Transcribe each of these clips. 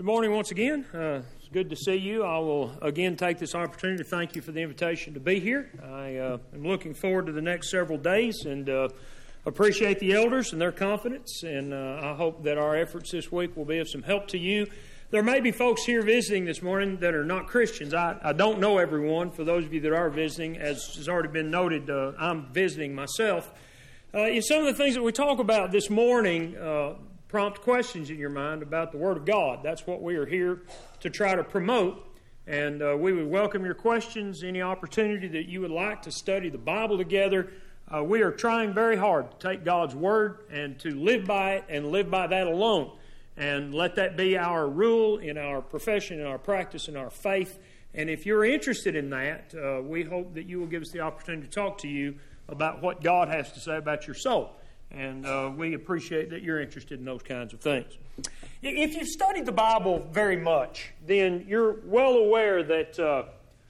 Good morning once again. It's good to see you. I will again take this opportunity to thank you for the invitation to be here. I am looking forward to the next several days and appreciate the elders and their confidence, and I hope that our efforts this week will be of some help to you. There may be folks here visiting this morning that are not Christians. I don't know everyone. For those of you that are visiting, as has already been noted, I'm visiting myself. Some of the things that we talk about this morning prompt questions in your mind about the Word of God. That's what we are here to try to promote. And we would welcome your questions, any opportunity that you would like to study the Bible together. We are trying very hard to take God's Word and to live by it and live by that alone. And let that be our rule in our profession, in our practice, in our faith. And if you're interested in that, we hope that you will give us the opportunity to talk to you about what God has to say about your soul. And we appreciate that you're interested in those kinds of things. If you've studied the Bible very much, then you're well aware that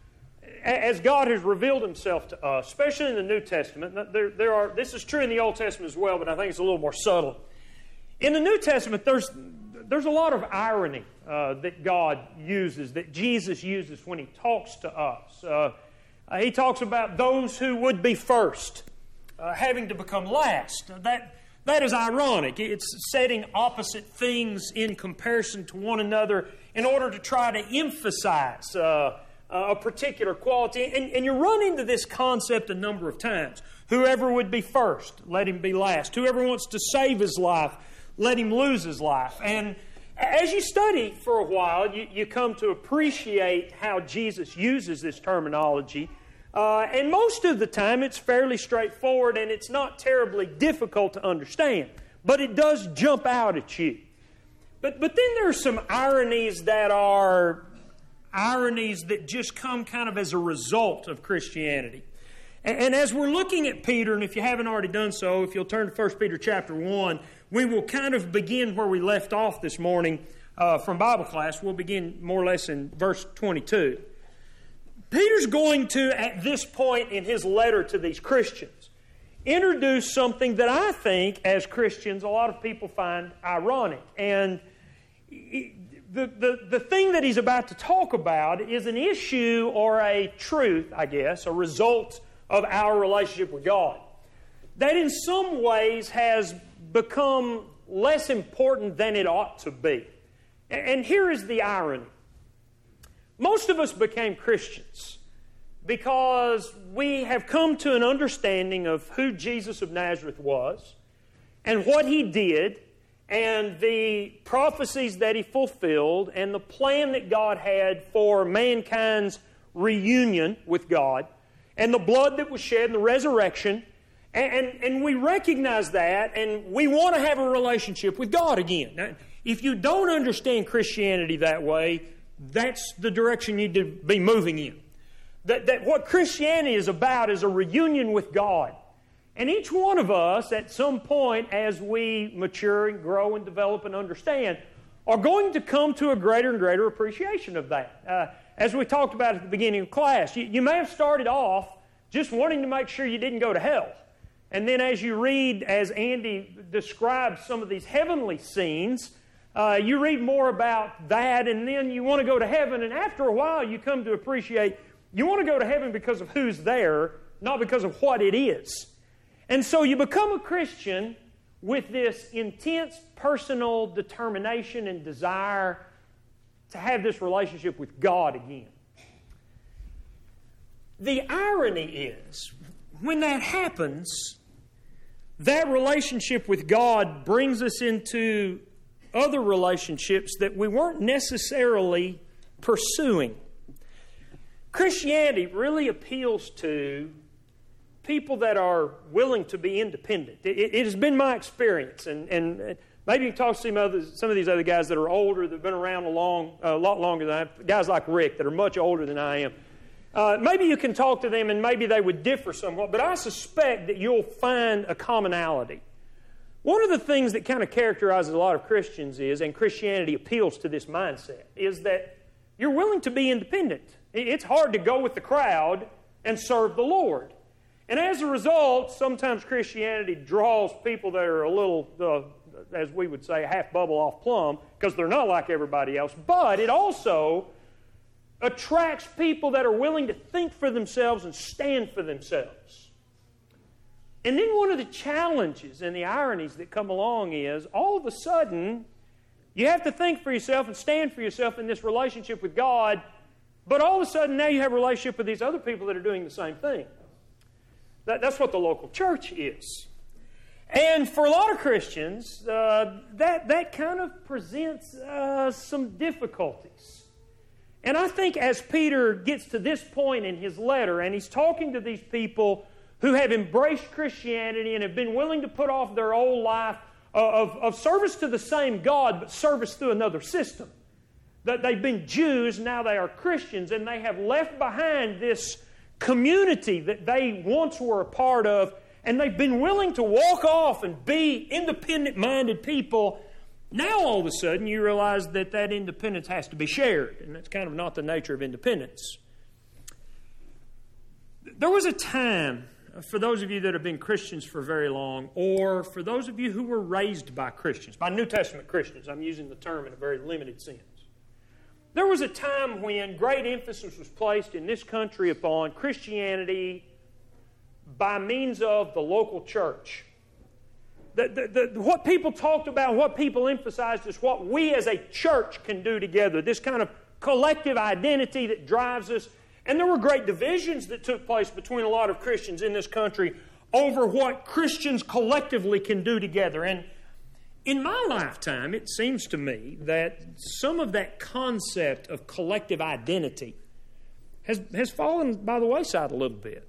as God has revealed Himself to us, especially in the New Testament, this is true in the Old Testament as well, but I think it's a little more subtle. In the New Testament, there's a lot of irony that God uses, that Jesus uses when He talks to us. He talks about those who would be first having to become last. That is ironic. It's setting opposite things in comparison to one another in order to try to emphasize a particular quality. And you run into this concept a number of times. Whoever would be first, let him be last. Whoever wants to save his life, let him lose his life. And as you study for a while, you come to appreciate how Jesus uses this terminology. And most of the time, it's fairly straightforward and it's not terribly difficult to understand. But it does jump out at you. But then there are some ironies that are ironies that just come kind of as a result of Christianity. And as we're looking at Peter, and if you haven't already done so, if you'll turn to 1 Peter chapter 1, we will kind of begin where we left off this morning from Bible class. We'll begin more or less in verse 22. Peter's going to, at this point in his letter to these Christians, introduce something that I think, as Christians, a lot of people find ironic. And the thing that he's about to talk about is an issue or a truth, I guess, a result of our relationship with God, that in some ways has become less important than it ought to be. And here is the irony. Most of us became Christians because we have come to an understanding of who Jesus of Nazareth was and what He did and the prophecies that He fulfilled and the plan that God had for mankind's reunion with God and the blood that was shed and the resurrection. And we recognize that and we want to have a relationship with God again. Now, if you don't understand Christianity that way, that's the direction you need to be moving in. That what Christianity is about is a reunion with God. And each one of us, at some point, as we mature and grow and develop and understand, are going to come to a greater and greater appreciation of that. As we talked about at the beginning of class, you may have started off just wanting to make sure you didn't go to hell. And then as you read, as Andy describes some of these heavenly scenes, you read more about that, and then you want to go to heaven, and after a while you come to appreciate you want to go to heaven because of who's there, not because of what it is. And so you become a Christian with this intense personal determination and desire to have this relationship with God again. The irony is, when that happens, that relationship with God brings us into other relationships that we weren't necessarily pursuing. Christianity really appeals to people that are willing to be independent. It has been my experience, and maybe you can talk to some of these other guys that are older, that have been around a lot longer than I have, guys like Rick that are much older than I am. Maybe you can talk to them and maybe they would differ somewhat, but I suspect that you'll find a commonality. One of the things that kind of characterizes a lot of Christians is, and Christianity appeals to this mindset, is that you're willing to be independent. It's hard to go with the crowd and serve the Lord. And as a result, sometimes Christianity draws people that are a little, as we would say, half bubble off plum, because they're not like everybody else. But it also attracts people that are willing to think for themselves and stand for themselves. And then one of the challenges and the ironies that come along is, all of a sudden, you have to think for yourself and stand for yourself in this relationship with God, but all of a sudden now you have a relationship with these other people that are doing the same thing. That's what the local church is. And for a lot of Christians, that kind of presents some difficulties. And I think as Peter gets to this point in his letter, and he's talking to these people who have embraced Christianity and have been willing to put off their old life of service to the same God, but service through another system. That they've been Jews, now they are Christians, and they have left behind this community that they once were a part of, and they've been willing to walk off and be independent-minded people. Now all of a sudden you realize that that independence has to be shared, and that's kind of not the nature of independence. There was a time, for those of you that have been Christians for very long, or for those of you who were raised by Christians, by New Testament Christians, I'm using the term in a very limited sense. There was a time when great emphasis was placed in this country upon Christianity by means of the local church. What people talked about, what people emphasized is what we as a church can do together, this kind of collective identity that drives us. And there were great divisions that took place between a lot of Christians in this country over what Christians collectively can do together. And in my lifetime, it seems to me that some of that concept of collective identity has fallen by the wayside a little bit.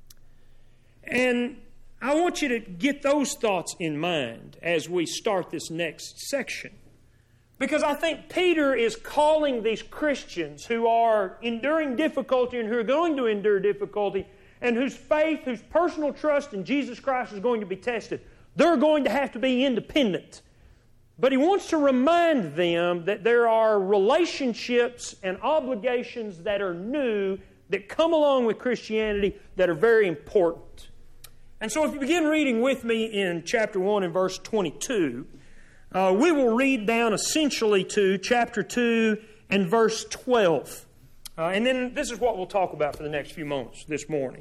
And I want you to get those thoughts in mind as we start this next section. Because I think Peter is calling these Christians who are enduring difficulty and who are going to endure difficulty and whose faith, whose personal trust in Jesus Christ is going to be tested. They're going to have to be independent. But he wants to remind them that there are relationships and obligations that are new that come along with Christianity that are very important. And so if you begin reading with me in chapter 1 and verse 22, we will read down essentially to chapter 2 and verse 12. And then this is what we'll talk about for the next few moments this morning.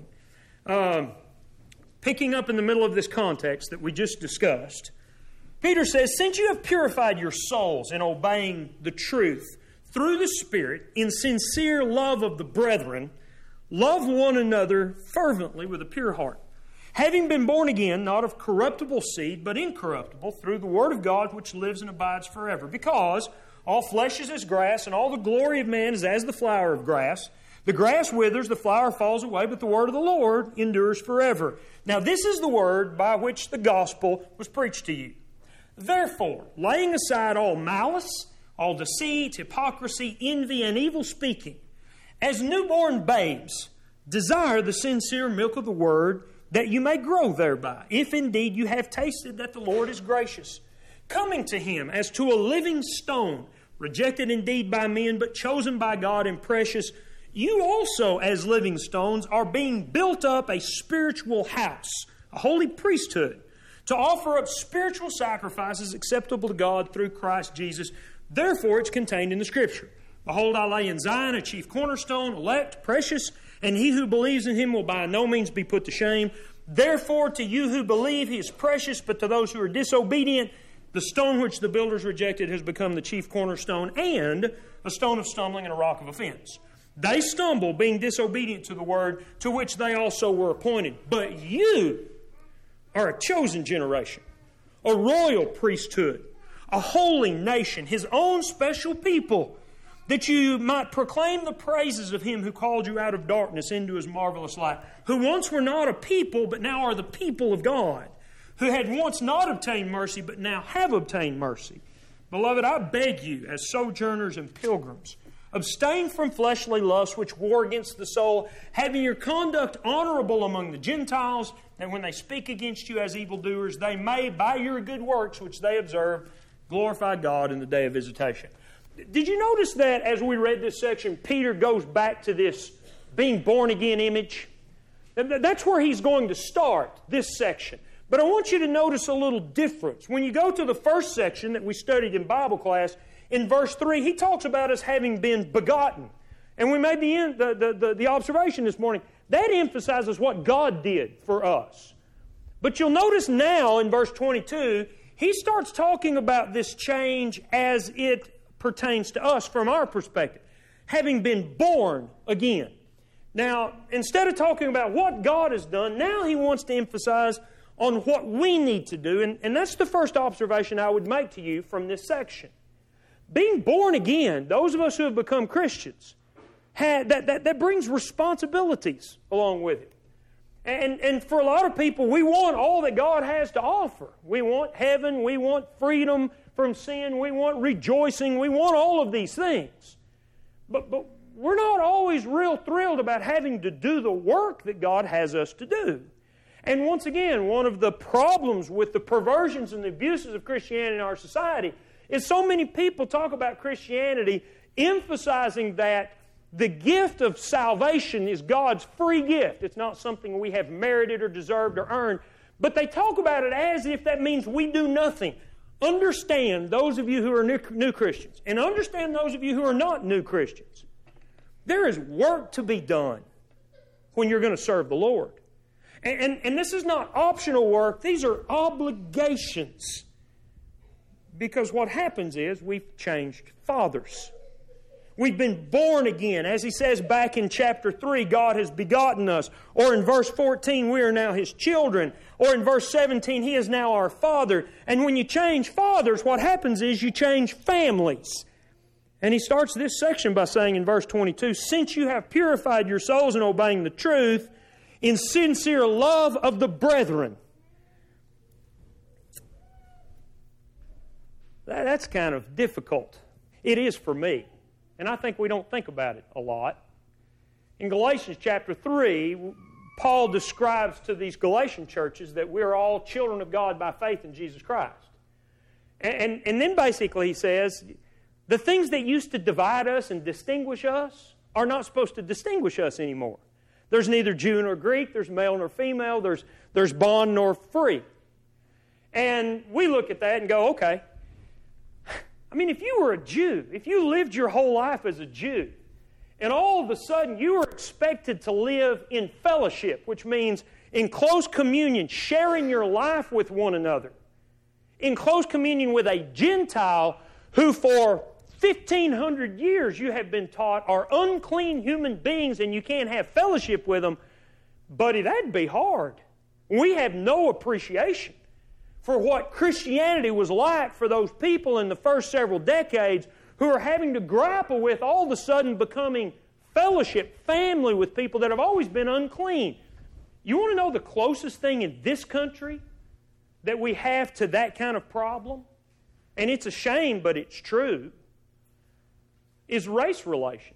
Picking up in the middle of this context that we just discussed, Peter says, "Since you have purified your souls in obeying the truth through the Spirit in sincere love of the brethren, love one another fervently with a pure heart, having been born again, not of corruptible seed, but incorruptible, through the Word of God which lives and abides forever. Because all flesh is as grass, and all the glory of man is as the flower of grass. The grass withers, the flower falls away, but the word of the Lord endures forever. Now this is the word by which the gospel was preached to you. Therefore, laying aside all malice, all deceit, hypocrisy, envy, and evil speaking, as newborn babes, desire the sincere milk of the word, that you may grow thereby, if indeed you have tasted that the Lord is gracious, coming to Him as to a living stone, rejected indeed by men, but chosen by God and precious. You also, as living stones, are being built up a spiritual house, a holy priesthood, to offer up spiritual sacrifices acceptable to God through Christ Jesus. Therefore, it's contained in the Scripture. Behold, I lay in Zion a chief cornerstone, elect, precious, and he who believes in Him will by no means be put to shame. Therefore, to you who believe, He is precious, but to those who are disobedient, the stone which the builders rejected has become the chief cornerstone, and a stone of stumbling and a rock of offense. They stumble, being disobedient to the word, to which they also were appointed. But you are a chosen generation, a royal priesthood, a holy nation, His own special people, that you might proclaim the praises of Him who called you out of darkness into His marvelous light, who once were not a people, but now are the people of God, who had once not obtained mercy, but now have obtained mercy. Beloved, I beg you, as sojourners and pilgrims, abstain from fleshly lusts which war against the soul, having your conduct honorable among the Gentiles, that when they speak against you as evildoers, they may, by your good works which they observe, glorify God in the day of visitation." Did you notice that as we read this section, Peter goes back to this being born again image? That's where he's going to start this section. But I want you to notice a little difference. When you go to the first section that we studied in Bible class, in verse 3, he talks about us having been begotten. And we made the observation this morning. That emphasizes what God did for us. But you'll notice now in verse 22, he starts talking about this change as it pertains to us from our perspective. Having been born again. Now, instead of talking about what God has done, now he wants to emphasize on what we need to do. And that's the first observation I would make to you from this section. Being born again, those of us who have become Christians, that brings responsibilities along with it. And for a lot of people, we want all that God has to offer. We want heaven, we want freedom from sin, we want rejoicing, we want all of these things. But we're not always real thrilled about having to do the work that God has us to do. And once again, one of the problems with the perversions and the abuses of Christianity in our society is so many people talk about Christianity emphasizing that the gift of salvation is God's free gift. It's not something we have merited or deserved or earned. But they talk about it as if that means we do nothing. Understand, those of you who are new Christians, and understand those of you who are not new Christians. There is work to be done when you're going to serve the Lord. And this is not optional work. These are obligations. Because what happens is we've changed fathers. We've been born again. As he says back in chapter 3, God has begotten us. Or in verse 14, we are now His children. Or in verse 17, He is now our Father. And when you change fathers, what happens is you change families. And he starts this section by saying in verse 22, since you have purified your souls in obeying the truth, in sincere love of the brethren. That's kind of difficult. It is for me. And I think we don't think about it a lot. In Galatians chapter 3, Paul describes to these Galatian churches that we're all children of God by faith in Jesus Christ. And then basically he says, the things that used to divide us and distinguish us are not supposed to distinguish us anymore. There's neither Jew nor Greek, there's male nor female, there's bond nor free. And we look at that and go, okay. I mean, if you were a Jew, if you lived your whole life as a Jew, and all of a sudden you were expected to live in fellowship, which means in close communion, sharing your life with one another, in close communion with a Gentile who for 1,500 years you have been taught are unclean human beings and you can't have fellowship with them, buddy, that'd be hard. We have no appreciation for what Christianity was like for those people in the first several decades who are having to grapple with all of a sudden becoming fellowship, family with people that have always been unclean. You want to know the closest thing in this country that we have to that kind of problem? And it's a shame, but it's true, is race relations.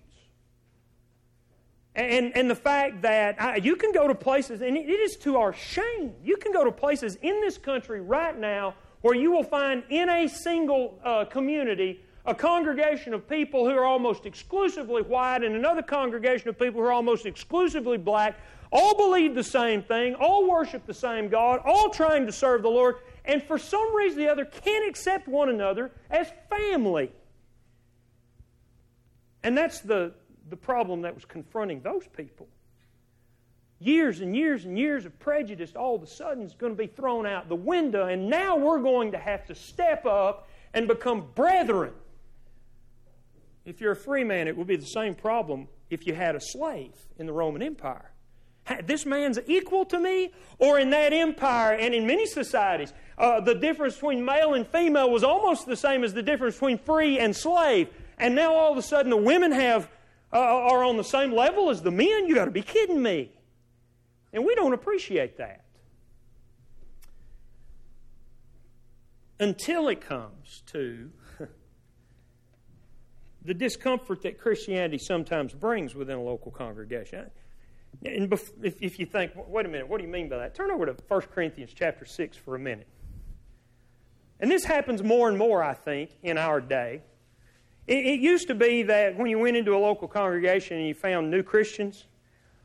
And the fact that you can go to places, and it is to our shame, you can go to places in this country right now where you will find in a single community a congregation of people who are almost exclusively white and another congregation of people who are almost exclusively black, all believe the same thing, all worship the same God, all trying to serve the Lord, and for some reason or the other can't accept one another as family. And that's the problem that was confronting those people. Years and years and years of prejudice all of a sudden is going to be thrown out the window, and now we're going to have to step up and become brethren. If you're a free man, it would be the same problem if you had a slave in the Roman Empire. This man's equal to me, or in that empire and in many societies, the difference between male and female was almost the same as the difference between free and slave. And now all of a sudden the women are on the same level as the men? You got to be kidding me. And we don't appreciate that. Until it comes to the discomfort that Christianity sometimes brings within a local congregation. And if you think, wait a minute, what do you mean by that? Turn over to 1 Corinthians chapter 6 for a minute. And this happens more and more, I think, in our day. It used to be that when you went into a local congregation and you found new Christians,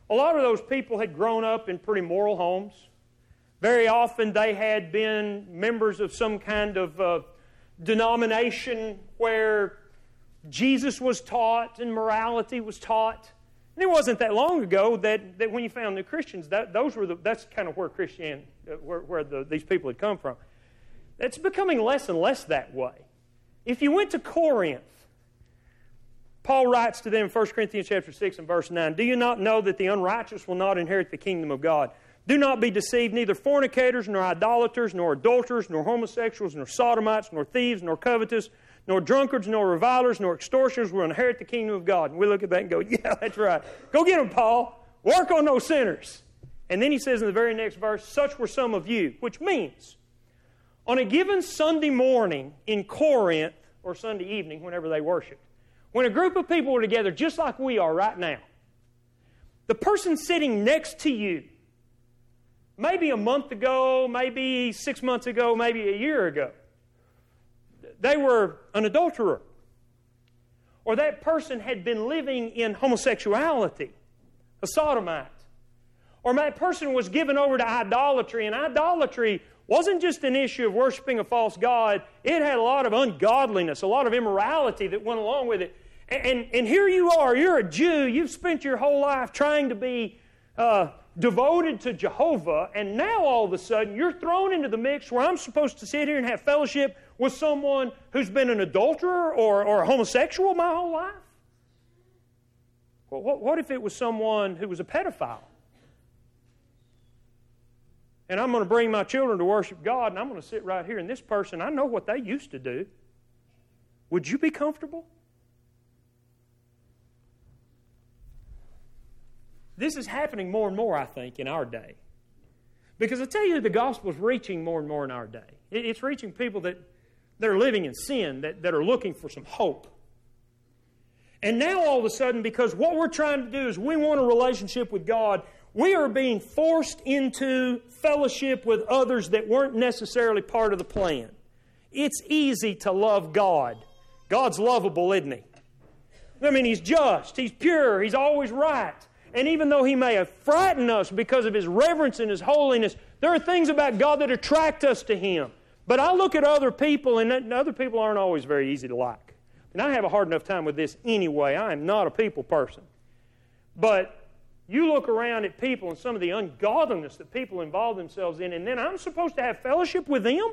A lot of those people had grown up in pretty moral homes. Very often they had been members of some kind of denomination where Jesus was taught and morality was taught. And it wasn't that long ago that when you found the Christians, that's kind of where Christianity, these people had come from. It's becoming less and less that way. If you went to Corinth, Paul writes to them in 1 Corinthians chapter 6 and verse 9, "Do you not know that the unrighteous will not inherit the kingdom of God? Do not be deceived, neither fornicators, nor idolaters, nor adulterers, nor homosexuals, nor sodomites, nor thieves, nor covetous, nor drunkards, nor revilers, nor extortioners will inherit the kingdom of God." And we look at that and go, yeah, that's right. Go get them, Paul. Work on those sinners. And then he says in the very next verse, "Such were some of you," which means on a given Sunday morning in Corinth, or Sunday evening, whenever they worshiped, when a group of people were together just like we are right now, the person sitting next to you, maybe a month ago, maybe 6 months ago, maybe a year ago, they were an adulterer. Or that person had been living in homosexuality, a sodomite. Or that person was given over to idolatry, and idolatry wasn't just an issue of worshiping a false god. It had a lot of ungodliness, a lot of immorality that went along with it. And here you are, you're a Jew, you've spent your whole life trying to be devoted to Jehovah, and now all of a sudden you're thrown into the mix where I'm supposed to sit here and have fellowship with someone who's been an adulterer or a homosexual my whole life? Well, what if it was someone who was a pedophile? And I'm going to bring my children to worship God, and I'm going to sit right here, and this person, I know what they used to do. Would you be comfortable? This is happening more and more, I think, in our day. Because I tell you, the gospel is reaching more and more in our day. It's reaching people that are living in sin, that are looking for some hope. And now all of a sudden, because what we're trying to do is we want a relationship with God, we are being forced into fellowship with others that weren't necessarily part of the plan. It's easy to love God. God's lovable, isn't He? I mean, He's just, He's pure, He's always right. And even though He may have frightened us because of His reverence and His holiness, there are things about God that attract us to Him. But I look at other people, and other people aren't always very easy to like. And I have a hard enough time with this anyway. I am not a people person. But you look around at people and some of the ungodliness that people involve themselves in, and then I'm supposed to have fellowship with them?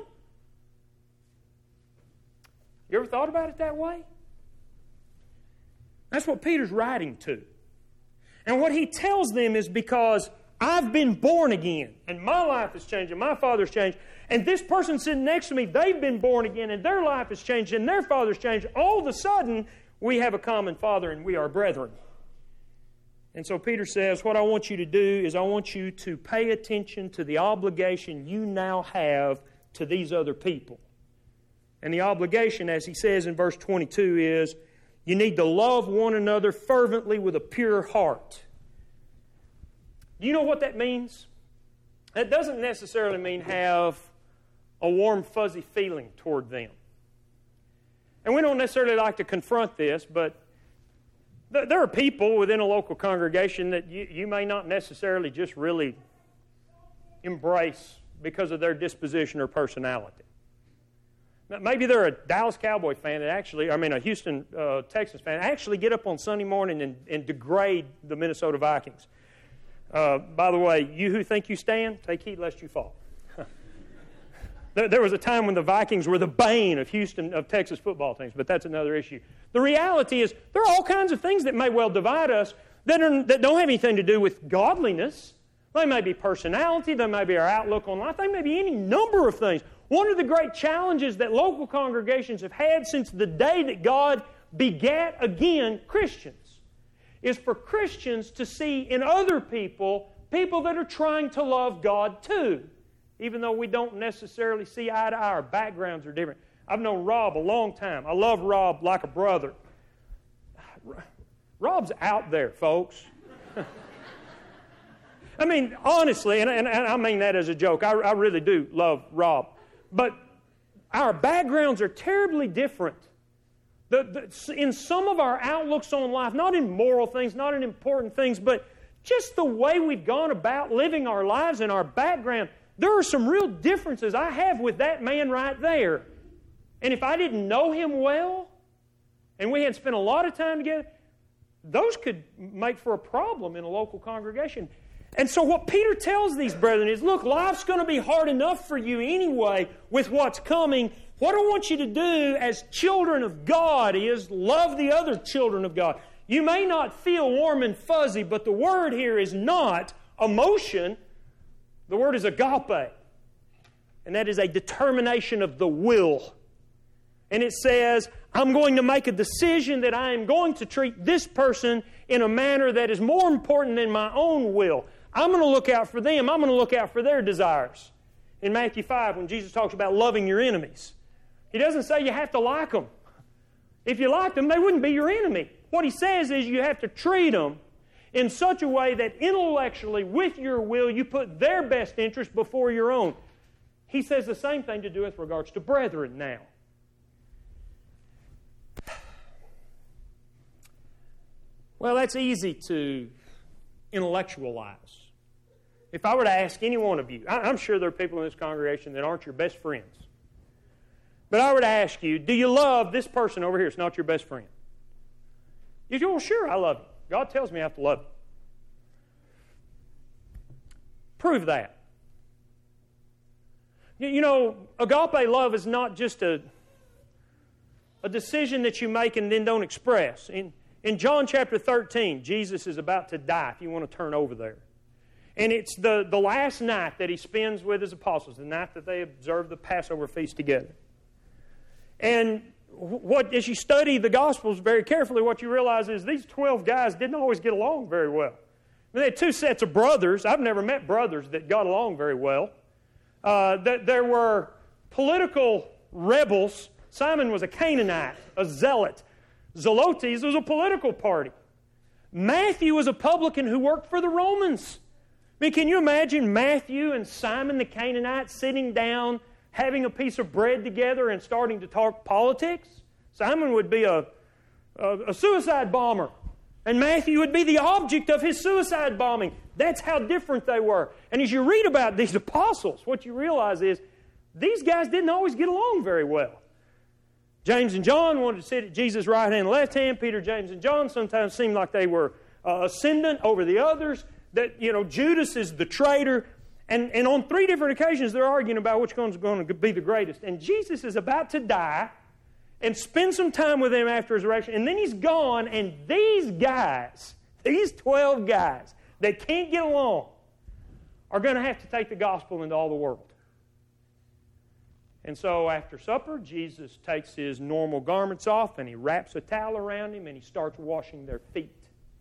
You ever thought about it that way? That's what Peter's writing to. And what he tells them is because I've been born again, and my life has changed, and my father's changed, and this person sitting next to me, they've been born again, and their life has changed, and their father's changed. All of a sudden, we have a common Father, and we are brethren. And so Peter says, what I want you to do is I want you to pay attention to the obligation you now have to these other people. And the obligation, as he says in verse 22, is you need to love one another fervently with a pure heart. Do you know what that means? That doesn't necessarily mean have a warm, fuzzy feeling toward them. And we don't necessarily like to confront this, but there are people within a local congregation that you may not necessarily just really embrace because of their disposition or personality. Maybe they're a Dallas Cowboy fan a Houston Texans fan, actually get up on Sunday morning and degrade the Minnesota Vikings. By the way, you who think you stand, take heed lest you fall. There was a time when the Vikings were the bane of Texas football teams, but that's another issue. The reality is there are all kinds of things that may well divide us that don't have anything to do with godliness. They may be personality, they may be our outlook on life, they may be any number of things. One of the great challenges that local congregations have had since the day that God begat again Christians is for Christians to see in other people that are trying to love God too. Even though we don't necessarily see eye to eye, our backgrounds are different. I've known Rob a long time. I love Rob like a brother. Rob's out there, folks. I mean, honestly, and I mean that as a joke, I really do love Rob. But our backgrounds are terribly different. In some of our outlooks on life, not in moral things, not in important things, but just the way we've gone about living our lives and our background, there are some real differences I have with that man right there. And if I didn't know him well, and we had spent a lot of time together, those could make for a problem in a local congregation. And so what Peter tells these brethren is, look, life's going to be hard enough for you anyway with what's coming. What I want you to do as children of God is love the other children of God. You may not feel warm and fuzzy, but the word here is not emotion. The word is agape. And that is a determination of the will. And it says, I'm going to make a decision that I am going to treat this person in a manner that is more important than my own will. I'm going to look out for them. I'm going to look out for their desires. In Matthew 5, when Jesus talks about loving your enemies, He doesn't say you have to like them. If you liked them, they wouldn't be your enemy. What He says is you have to treat them in such a way that intellectually, with your will, you put their best interest before your own. He says the same thing to do with regards to brethren now. Well, that's easy to intellectualize. If I were to ask any one of you, I'm sure there are people in this congregation that aren't your best friends. But I were to ask you, do you love this person over here? It's not your best friend. You go, well, sure, I love him. God tells me I have to love him. Prove that. You know, agape love is not just a decision that you make and then don't express. In John chapter 13, Jesus is about to die, if you want to turn over there. And it's the last night that He spends with His apostles, the night that they observe the Passover feast together. And as you study the Gospels very carefully, what you realize is these 12 guys didn't always get along very well. They had two sets of brothers. I've never met brothers that got along very well. There were political rebels. Simon was a Canaanite, a zealot. Zelotes was a political party. Matthew was a publican who worked for the Romans. I mean, can you imagine Matthew and Simon the Canaanite sitting down, having a piece of bread together and starting to talk politics? Simon would be a suicide bomber, and Matthew would be the object of his suicide bombing. That's how different they were. And as you read about these apostles, what you realize is these guys didn't always get along very well. James and John wanted to sit at Jesus' right hand and left hand. Peter, James, and John sometimes seemed like they were ascendant over the others. That, you know, Judas is the traitor. And on 3 different occasions, they're arguing about which one's going to be the greatest. And Jesus is about to die and spend some time with them after His resurrection. And then He's gone, and these guys, these 12 guys that can't get along, are going to have to take the gospel into all the world. And so after supper, Jesus takes His normal garments off, and He wraps a towel around Him, and He starts washing their feet.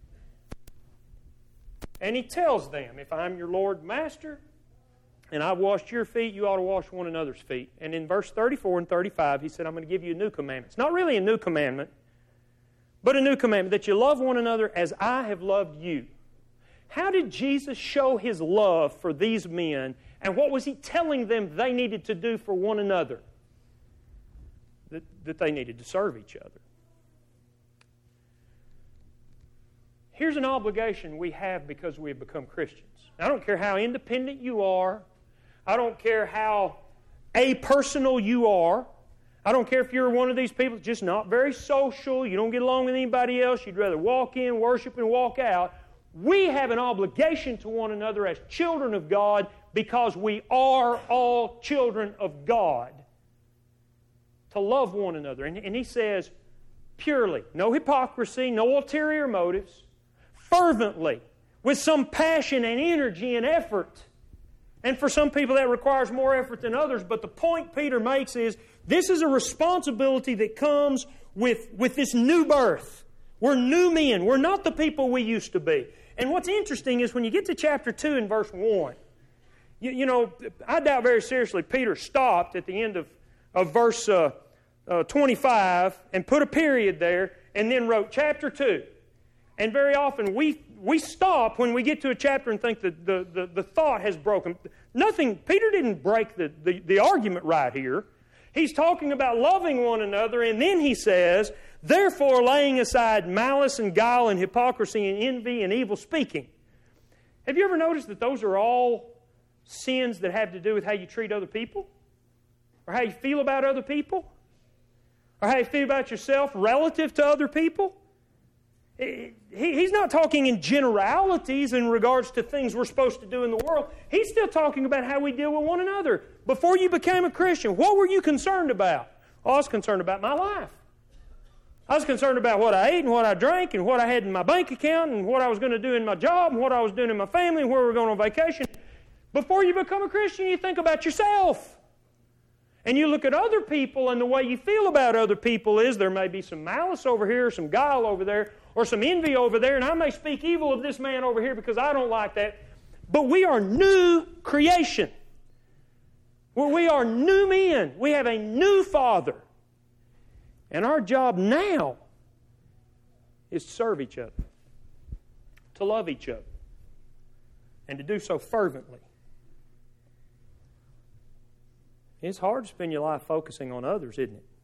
And He tells them, if I'm your Lord and Master, and I've washed your feet, you ought to wash one another's feet. And in verse 34 and 35, He said, I'm going to give you a new commandment. It's not really a new commandment, but a new commandment, that you love one another as I have loved you. How did Jesus show His love for these men, and what was He telling them they needed to do for one another? That they needed to serve each other. Here's an obligation we have because we have become Christians. I don't care how independent you are. I don't care how apersonal you are. I don't care if you're one of these people just not very social, you don't get along with anybody else, you'd rather walk in, worship, and walk out. We have an obligation to one another as children of God because we are all children of God to love one another. And He says, purely, no hypocrisy, no ulterior motives, fervently, with some passion and energy and effort. And for some people that requires more effort than others, but the point Peter makes is this is a responsibility that comes with this new birth. We're new men. We're not the people we used to be. And what's interesting is when you get to chapter 2 and verse 1, you know, I doubt very seriously Peter stopped at the end of verse 25 and put a period there and then wrote chapter 2. And very often we stop when we get to a chapter and think that the thought has broken. Peter didn't break the argument right here. He's talking about loving one another, and then he says, therefore laying aside malice and guile and hypocrisy and envy and evil speaking. Have you ever noticed that those are all sins that have to do with how you treat other people? Or how you feel about other people? Or how you feel about yourself relative to other people? He's not talking in generalities in regards to things we're supposed to do in the world. He's still talking about how we deal with one another. Before you became a Christian, what were you concerned about? Oh, I was concerned about my life. I was concerned about what I ate and what I drank and what I had in my bank account and what I was going to do in my job and what I was doing in my family and where we were going on vacation. Before you become a Christian, you think about yourself. And you look at other people, and the way you feel about other people is there may be some malice over here, some guile over there, or some envy over there, and I may speak evil of this man over here because I don't like that. But we are new creation. We are new men. We have a new Father. And our job now is to serve each other, to love each other, and to do so fervently. It's hard to spend your life focusing on others, isn't it?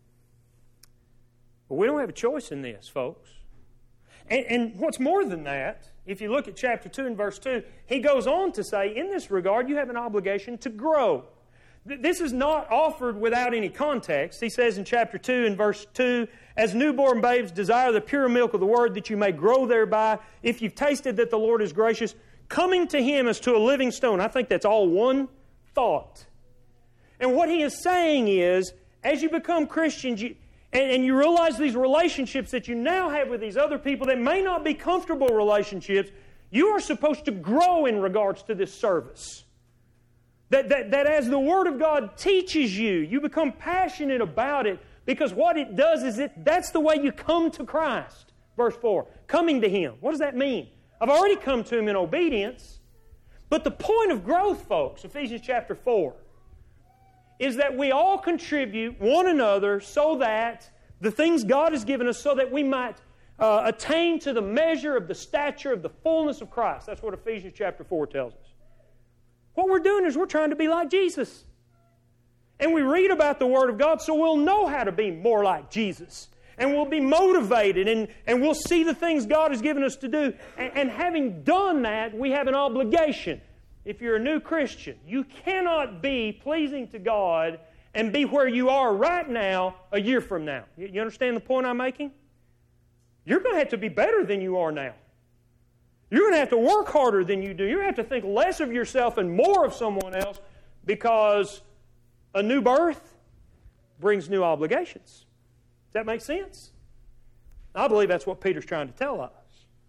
But we don't have a choice in this, folks. And what's more than that, if you look at chapter 2 and verse 2, he goes on to say, in this regard, you have an obligation to grow. This is not offered without any context. He says in chapter 2 and verse 2, as newborn babes desire the pure milk of the Word that you may grow thereby, if you've tasted that the Lord is gracious, coming to Him as to a living stone. I think that's all one thought. And what he is saying is, as you become Christians, and you realize these relationships that you now have with these other people that may not be comfortable relationships, you are supposed to grow in regards to this service. That as the Word of God teaches you, you become passionate about it, because what it does is that's the way you come to Christ. Verse 4, coming to Him. What does that mean? I've already come to Him in obedience, but the point of growth, folks, Ephesians chapter 4, is that we all contribute one another so that the things God has given us, so that we might attain to the measure of the stature of the fullness of Christ. That's what Ephesians chapter 4 tells us. What we're doing is we're trying to be like Jesus. And we read about the Word of God so we'll know how to be more like Jesus. And we'll be motivated and we'll see the things God has given us to do. And having done that, we have an obligation. If you're a new Christian, you cannot be pleasing to God and be where you are right now a year from now. You understand the point I'm making? You're going to have to be better than you are now. You're going to have to work harder than you do. You're going to have to think less of yourself and more of someone else, because a new birth brings new obligations. Does that make sense? I believe that's what Peter's trying to tell us.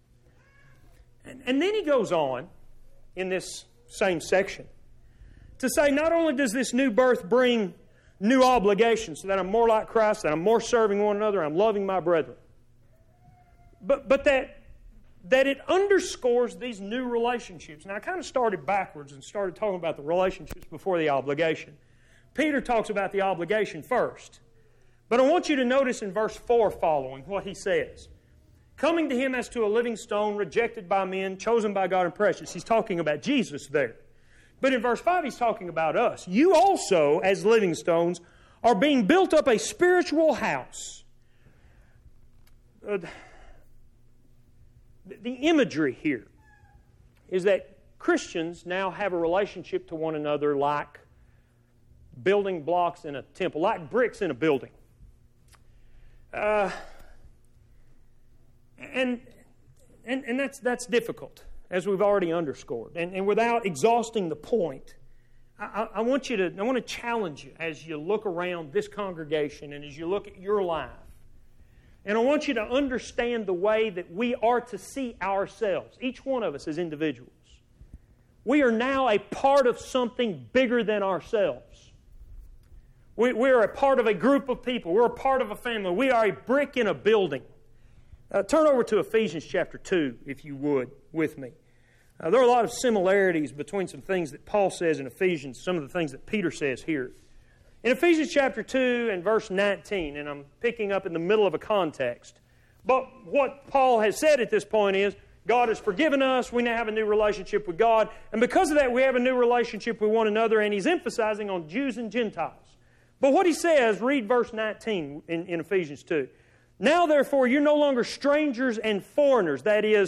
And then he goes on in this same section to say, not only does this new birth bring new obligations, so that I'm more like Christ, that I'm more serving one another, I'm loving my brethren, but that it underscores these new relationships. Now, I kind of started backwards and started talking about the relationships before the obligation. Peter talks about the obligation first. But I want you to notice in verse 4 following what he says. Coming to Him as to a living stone, rejected by men, chosen by God and precious. He's talking about Jesus there. But in verse 5, he's talking about us. You also, as living stones, are being built up a spiritual house. The imagery here is that Christians now have a relationship to one another like building blocks in a temple, like bricks in a building. And that's difficult, as we've already underscored. And without exhausting the point, I want to challenge you as you look around this congregation and as you look at your life. And I want you to understand the way that we are to see ourselves, each one of us as individuals. We are now a part of something bigger than ourselves. We're a part of a group of people. We're a part of a family. We are a brick in a building. Turn over to Ephesians chapter 2, if you would, with me. There are a lot of similarities between some things that Paul says in Ephesians, some of the things that Peter says here. In Ephesians chapter 2 and verse 19, and I'm picking up in the middle of a context, but what Paul has said at this point is, God has forgiven us, we now have a new relationship with God, and because of that we have a new relationship with one another, and he's emphasizing on Jews and Gentiles. But what he says, read verse 19 in Ephesians 2. Now therefore you're no longer strangers and foreigners, that is,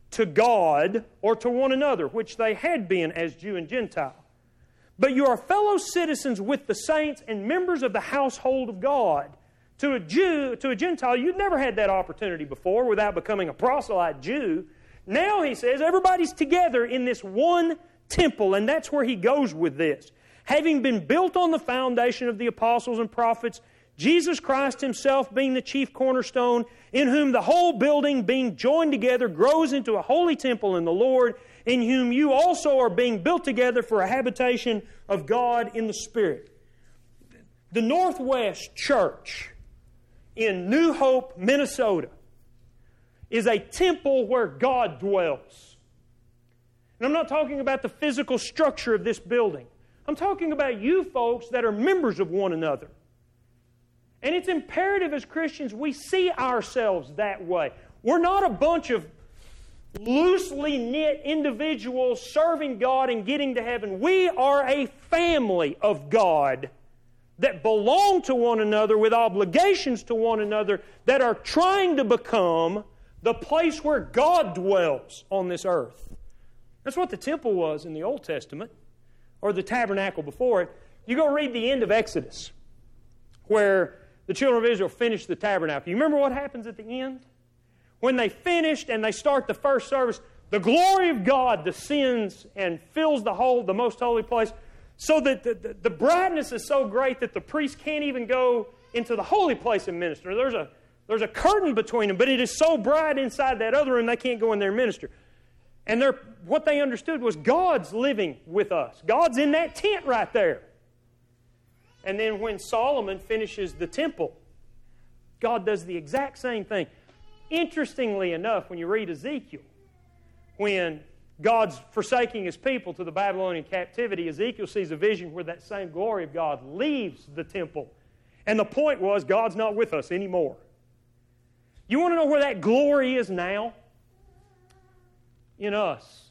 to God or to one another, which they had been as Jew and Gentile. But you are fellow citizens with the saints and members of the household of God. To a Jew, to a Gentile, you'd never had that opportunity before without becoming a proselyte Jew. Now, he says, everybody's together in this one temple, and that's where he goes with this. Having been built on the foundation of the apostles and prophets, Jesus Christ Himself being the chief cornerstone, in whom the whole building being joined together grows into a holy temple in the Lord, in whom you also are being built together for a habitation of God in the Spirit. The Northwest Church in New Hope, Minnesota, is a temple where God dwells. And I'm not talking about the physical structure of this building. I'm talking about you folks that are members of one another. And it's imperative as Christians we see ourselves that way. We're not a bunch of loosely knit individuals serving God and getting to heaven. We are a family of God that belong to one another with obligations to one another that are trying to become the place where God dwells on this earth. That's what the temple was in the Old Testament, or the tabernacle before it. You go read the end of Exodus, where the children of Israel finished the tabernacle. You remember what happens at the end? When they finished and they start the first service, the glory of God descends and fills the most holy place, so that the brightness is so great that the priest can't even go into the holy place and minister. There's a curtain between them, but it is so bright inside that other room they can't go in there and minister. And what they understood was God's living with us. God's in that tent right there. And then when Solomon finishes the temple, God does the exact same thing. Interestingly enough, when you read Ezekiel, when God's forsaking His people to the Babylonian captivity, Ezekiel sees a vision where that same glory of God leaves the temple. And the point was, God's not with us anymore. You want to know where that glory is now? In us.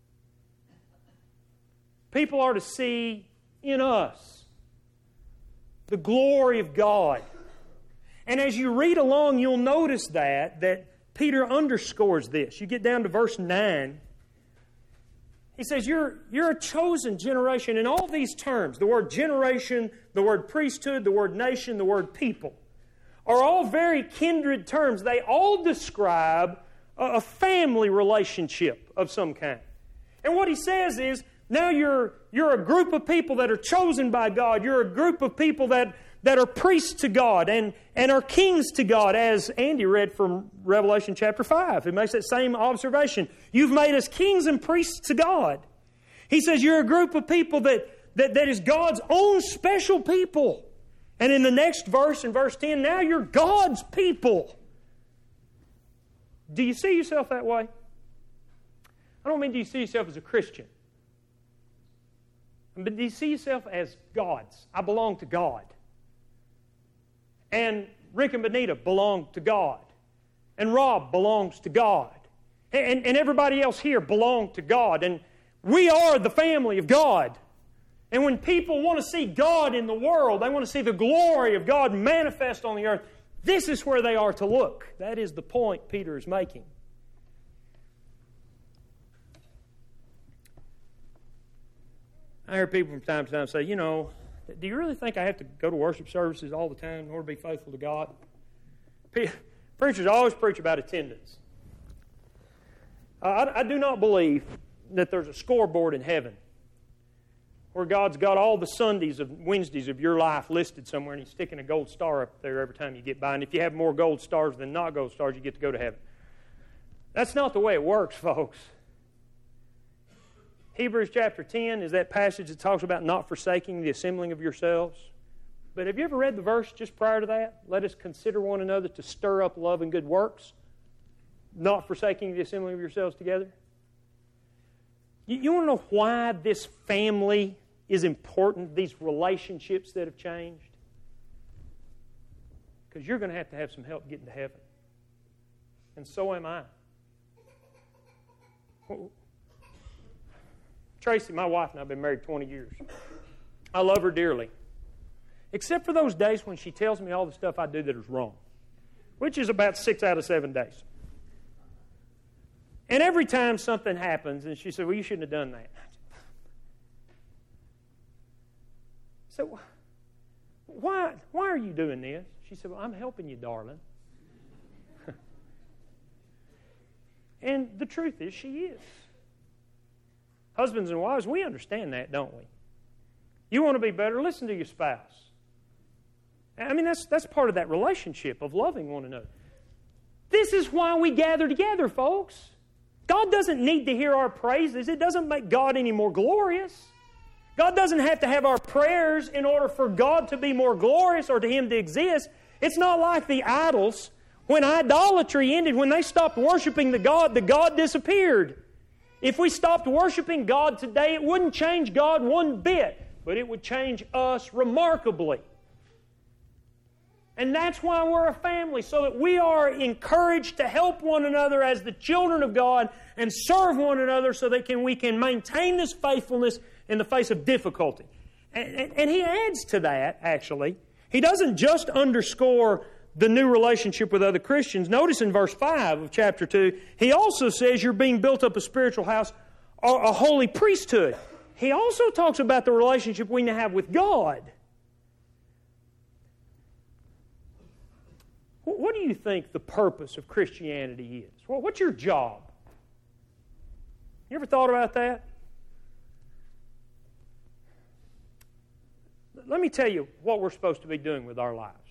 People are to see in us the glory of God. And as you read along, you'll notice that Peter underscores this. You get down to verse 9. He says, you're a chosen generation. In all these terms, the word generation, the word priesthood, the word nation, the word people, are all very kindred terms. They all describe a family relationship of some kind. And what he says is, now you're a group of people that are chosen by God. You're a group of people that are priests to God and are kings to God, as Andy read from Revelation chapter 5. It makes that same observation. You've made us kings and priests to God. He says you're a group of people that is God's own special people. And in the next verse, in verse 10, now you're God's people. Do you see yourself that way? I don't mean do you see yourself as a Christian. But do you see yourself as God's? I belong to God. And Rick and Benita belong to God. And Rob belongs to God. And everybody else here belong to God. And we are the family of God. And when people want to see God in the world, they want to see the glory of God manifest on the earth, this is where they are to look. That is the point Peter is making. I hear people from time to time say, do you really think I have to go to worship services all the time in order to be faithful to God? Preachers always preach about attendance. I do not believe that there's a scoreboard in heaven where God's got all the Sundays of Wednesdays of your life listed somewhere and He's sticking a gold star up there every time you get by. And if you have more gold stars than not gold stars, you get to go to heaven. That's not the way it works, folks. Hebrews chapter 10 is that passage that talks about not forsaking the assembling of yourselves. But have you ever read the verse just prior to that? Let us consider one another to stir up love and good works, not forsaking the assembling of yourselves together. You want to know why this family is important, these relationships that have changed? Because you're going to have some help getting to heaven. And so am I. Tracy, my wife, and I have been married 20 years. I love her dearly. Except for those days when she tells me all the stuff I do that is wrong, which is about 6 out of 7 days. And every time something happens, and she said, well, you shouldn't have done that. So, why are you doing this? She said, well, I'm helping you, darling. And the truth is, she is. Husbands and wives, we understand that, don't we? You want to be better, listen to your spouse. I mean, that's part of that relationship of loving one another. This is why we gather together, folks. God doesn't need to hear our praises. It doesn't make God any more glorious. God doesn't have to have our prayers in order for God to be more glorious or to Him to exist. It's not like the idols. When idolatry ended, when they stopped worshiping the God disappeared. If we stopped worshiping God today, it wouldn't change God one bit, but it would change us remarkably. And that's why we're a family, so that we are encouraged to help one another as the children of God and serve one another so that we can maintain this faithfulness in the face of difficulty. And he adds to that, actually. He doesn't just underscore the new relationship with other Christians. Notice in verse 5 of chapter 2, he also says you're being built up a spiritual house, a holy priesthood. He also talks about the relationship we now have with God. What do you think the purpose of Christianity is? Well, what's your job? You ever thought about that? Let me tell you what we're supposed to be doing with our lives.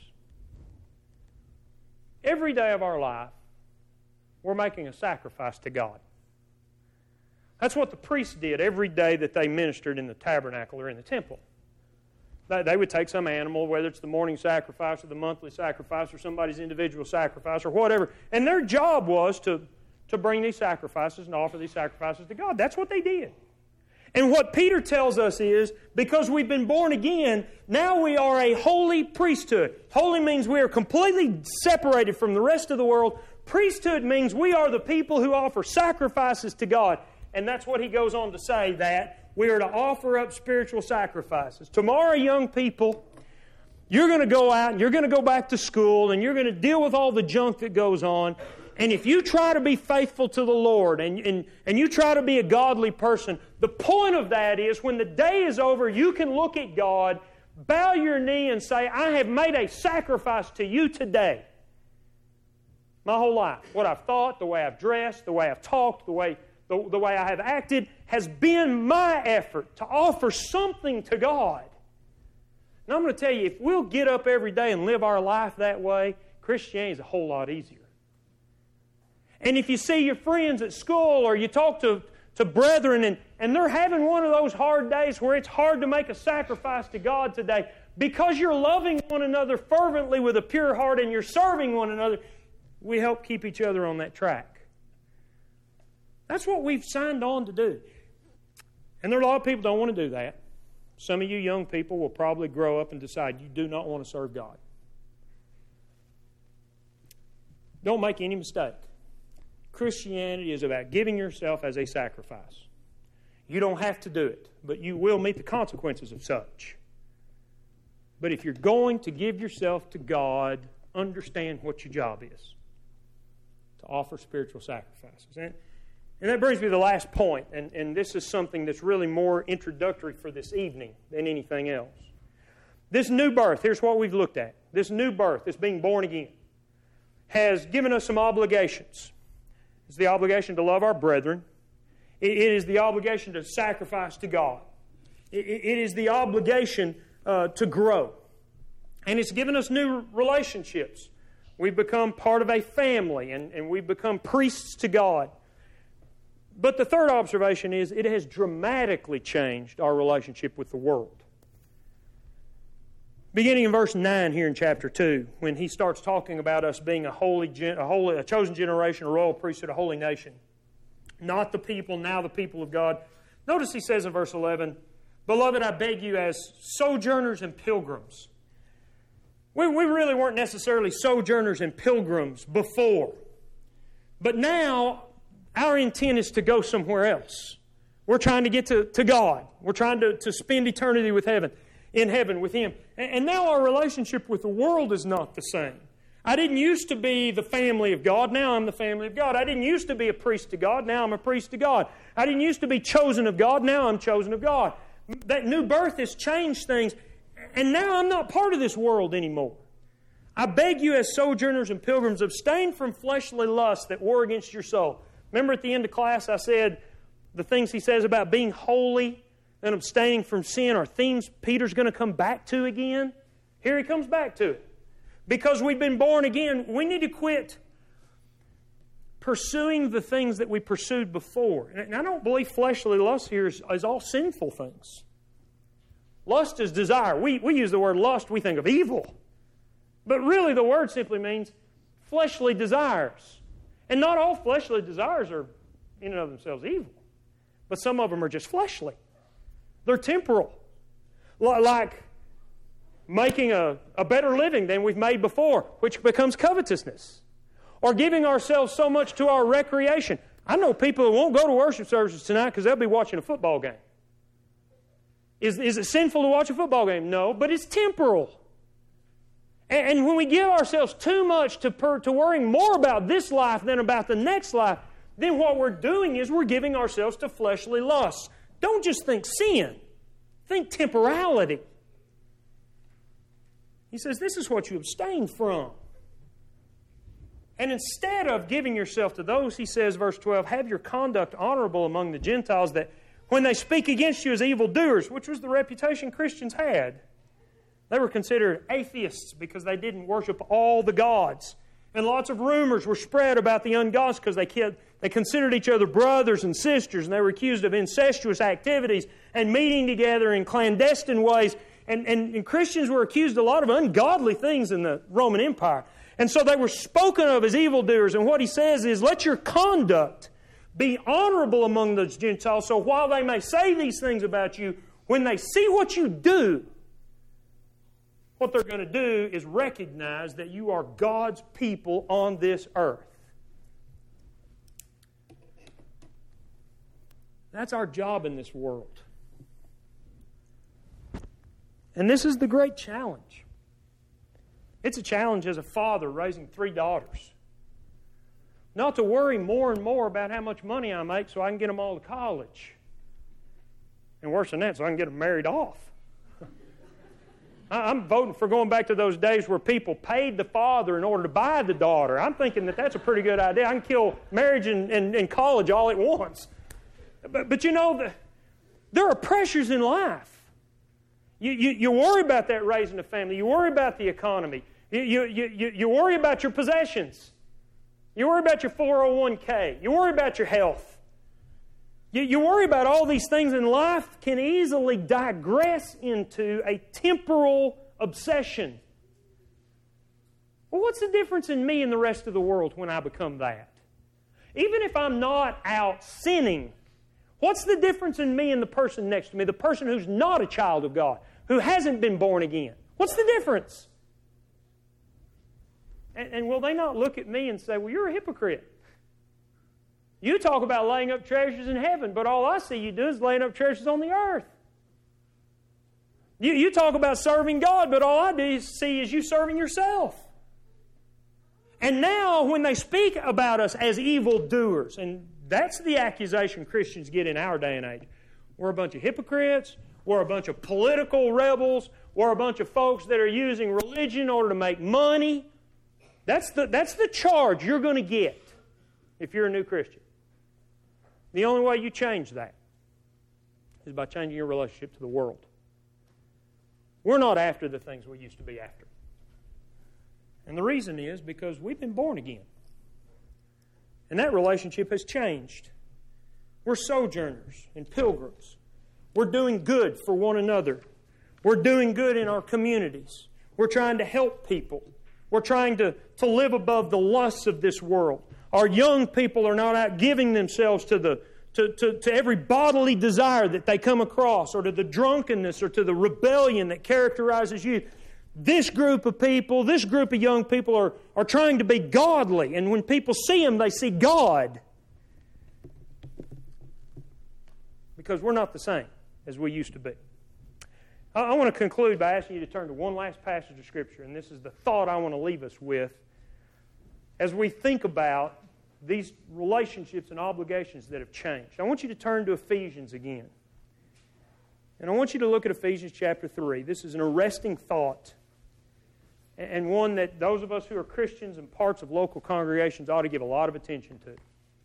Every day of our life, we're making a sacrifice to God. That's what the priests did every day that they ministered in the tabernacle or in the temple. They would take some animal, whether it's the morning sacrifice or the monthly sacrifice or somebody's individual sacrifice or whatever, and their job was to bring these sacrifices and offer these sacrifices to God. That's what they did. And what Peter tells us is, because we've been born again, now we are a holy priesthood. Holy means we are completely separated from the rest of the world. Priesthood means we are the people who offer sacrifices to God. And that's what he goes on to say, that we are to offer up spiritual sacrifices. Tomorrow, young people, you're going to go out and you're going to go back to school and you're going to deal with all the junk that goes on. And if you try to be faithful to the Lord and you try to be a godly person, the point of that is when the day is over, you can look at God, bow your knee and say, I have made a sacrifice to you today. My whole life, what I've thought, the way I've dressed, the way I've talked, the way I have acted has been my effort to offer something to God. And I'm going to tell you, if we'll get up every day and live our life that way, Christianity is a whole lot easier. And if you see your friends at school or you talk to brethren and they're having one of those hard days where it's hard to make a sacrifice to God today, because you're loving one another fervently with a pure heart and you're serving one another, we help keep each other on that track. That's what we've signed on to do. And there are a lot of people who don't want to do that. Some of you young people will probably grow up and decide you do not want to serve God. Don't make any mistake. Christianity is about giving yourself as a sacrifice. You don't have to do it, but you will meet the consequences of such. But if you're going to give yourself to God, understand what your job is. To offer spiritual sacrifices. And that brings me to the last point, and this is something that's really more introductory for this evening than anything else. This new birth, here's what we've looked at. This new birth, this being born again, has given us some obligations. It's the obligation to love our brethren. It is the obligation to sacrifice to God. It is the obligation to grow. And it's given us new relationships. We've become part of a family, and we've become priests to God. But the third observation is it has dramatically changed our relationship with the world. Beginning in verse 9 here in chapter 2, when he starts talking about us being a chosen generation, a royal priesthood, a holy nation. Not the people, now the people of God. Notice he says in verse 11, Beloved, I beg you as sojourners and pilgrims. We really weren't necessarily sojourners and pilgrims before. But now, our intent is to go somewhere else. We're trying to get to God. We're trying to spend eternity in heaven with Him. And now our relationship with the world is not the same. I didn't used to be the family of God. Now I'm the family of God. I didn't used to be a priest to God. Now I'm a priest to God. I didn't used to be chosen of God. Now I'm chosen of God. That new birth has changed things. And now I'm not part of this world anymore. I beg you as sojourners and pilgrims, abstain from fleshly lusts that war against your soul. Remember at the end of class I said the things he says about being holy and abstaining from sin are themes Peter's going to come back to again? Here he comes back to it. Because we've been born again, we need to quit pursuing the things that we pursued before. And I don't believe fleshly lust here is all sinful things. Lust is desire. We use the word lust, we think of evil. But really the word simply means fleshly desires. And not all fleshly desires are in and of themselves evil. But some of them are just fleshly. They're temporal. Like making a better living than we've made before, which becomes covetousness. Or giving ourselves so much to our recreation. I know people who won't go to worship services tonight because they'll be watching a football game. Is it sinful to watch a football game? No, but it's temporal. And when we give ourselves too much to worrying more about this life than about the next life, then what we're doing is we're giving ourselves to fleshly lusts. Don't just think sin. Think temporality. He says this is what you abstain from. And instead of giving yourself to those, he says, verse 12, have your conduct honorable among the Gentiles, that when they speak against you as evildoers, which was the reputation Christians had, they were considered atheists because they didn't worship all the gods. And lots of rumors were spread about the ungodly because they considered each other brothers and sisters, and they were accused of incestuous activities and meeting together in clandestine ways. And Christians were accused of a lot of ungodly things in the Roman Empire. And so they were spoken of as evildoers. And what he says is, let your conduct be honorable among those Gentiles, so while they may say these things about you, when they see what you do, what they're going to do is recognize that you are God's people on this earth. That's our job in this world. And this is the great challenge. It's a challenge as a father raising 3 daughters. Not to worry more and more about how much money I make so I can get them all to college. And worse than that, so I can get them married off. I'm voting for going back to those days where people paid the father in order to buy the daughter. I'm thinking that that's a pretty good idea. I can kill marriage and college all at once. But you know, there are pressures in life. You worry about that raising a family. You worry about the economy. You worry about your possessions. You worry about your 401k. You worry about your health. You worry about all these things, and life can easily digress into a temporal obsession. Well, what's the difference in me and the rest of the world when I become that? Even if I'm not out sinning, what's the difference in me and the person next to me, the person who's not a child of God, who hasn't been born again? What's the difference? And will they not look at me and say, well, you're a hypocrite? You talk about laying up treasures in heaven, but all I see you do is laying up treasures on the earth. You talk about serving God, but all I see is you serving yourself. And now when they speak about us as evildoers, and that's the accusation Christians get in our day and age. We're a bunch of hypocrites. We're a bunch of political rebels. We're a bunch of folks that are using religion in order to make money. That's the charge you're going to get if you're a new Christian. The only way you change that is by changing your relationship to the world. We're not after the things we used to be after. And the reason is because we've been born again. And that relationship has changed. We're sojourners and pilgrims. We're doing good for one another. We're doing good in our communities. We're trying to help people. We're trying to live above the lusts of this world. Our young people are not out giving themselves to every bodily desire that they come across, or to the drunkenness, or to the rebellion that characterizes youth. This group of people, this group of young people are trying to be godly. And when people see them, they see God. Because we're not the same as we used to be. I want to conclude by asking you to turn to one last passage of Scripture. And this is the thought I want to leave us with as we think about these relationships and obligations that have changed. I want you to turn to Ephesians again. And I want you to look at Ephesians chapter 3. This is an arresting thought, and one that those of us who are Christians and parts of local congregations ought to give a lot of attention to.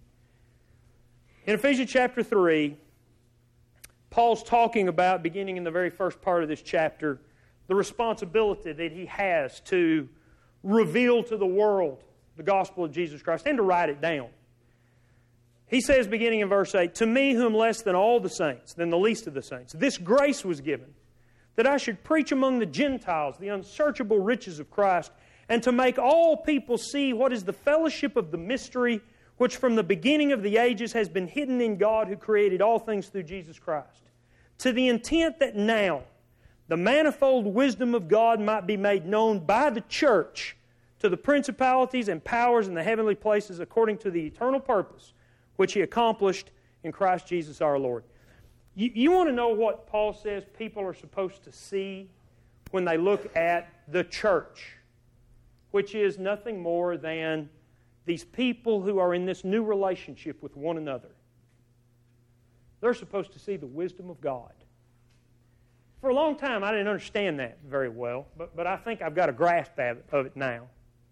In Ephesians chapter 3, Paul's talking about, beginning in the very first part of this chapter, the responsibility that he has to reveal to the world the gospel of Jesus Christ and to write it down. He says, beginning in verse 8, "To me who am less than all the saints, than the least of the saints, this grace was given, that I should preach among the Gentiles the unsearchable riches of Christ, and to make all people see what is the fellowship of the mystery, which from the beginning of the ages has been hidden in God who created all things through Jesus Christ, to the intent that now the manifold wisdom of God might be made known by the church to the principalities and powers in the heavenly places according to the eternal purpose which He accomplished in Christ Jesus our Lord." You want to know what Paul says people are supposed to see when they look at the church, which is nothing more than these people who are in this new relationship with one another. They're supposed to see the wisdom of God. For a long time, I didn't understand that very well, but I think I've got a grasp of it now.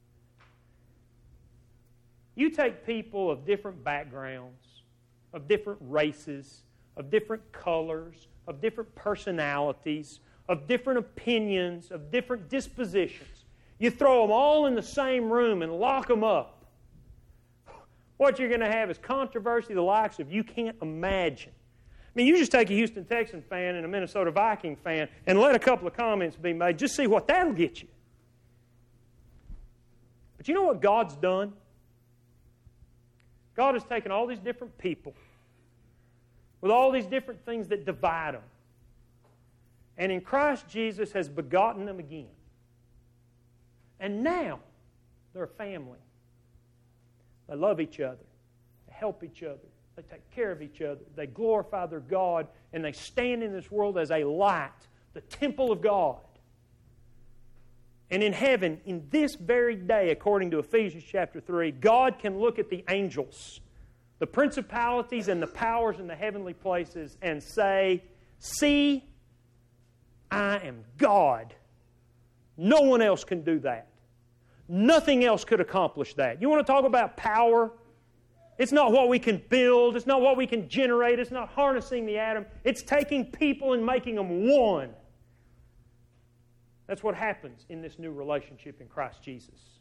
You take people of different backgrounds, of different races, of different colors, of different personalities, of different opinions, of different dispositions. You throw them all in the same room and lock them up. What you're going to have is controversy the likes of you can't imagine. I mean, you just take a Houston Texan fan and a Minnesota Viking fan and let a couple of comments be made. Just see what that'll get you. But you know what God's done? God has taken all these different people with all these different things that divide them, and in Christ Jesus has begotten them again. And now they're a family. They love each other. They help each other. They take care of each other. They glorify their God, and they stand in this world as a light, the temple of God. And in heaven, in this very day, according to Ephesians chapter 3, God can look at the angels, the principalities and the powers in the heavenly places, and say, "See, I am God. No one else can do that. Nothing else could accomplish that." You want to talk about power? It's not what we can build. It's not what we can generate. It's not harnessing the atom. It's taking people and making them one. That's what happens in this new relationship in Christ Jesus.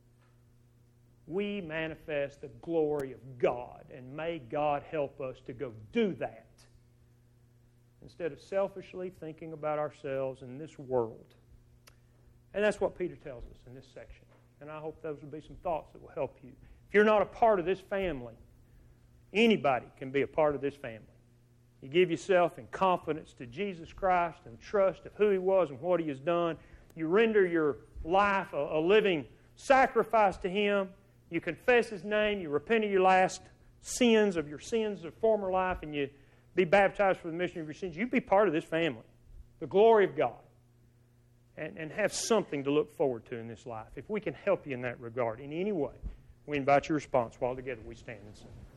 We manifest the glory of God, and may God help us to go do that instead of selfishly thinking about ourselves in this world. And that's what Peter tells us in this section. And I hope those will be some thoughts that will help you. If you're not a part of this family, anybody can be a part of this family. You give yourself in confidence to Jesus Christ and trust of who He was and what He has done. You render your life a living sacrifice to Him. You confess His name. You repent of your last sins, of former life, and you be baptized for the remission of your sins. You be part of this family, the glory of God, and have something to look forward to in this life. If we can help you in that regard in any way, we invite your response while together we stand and sing.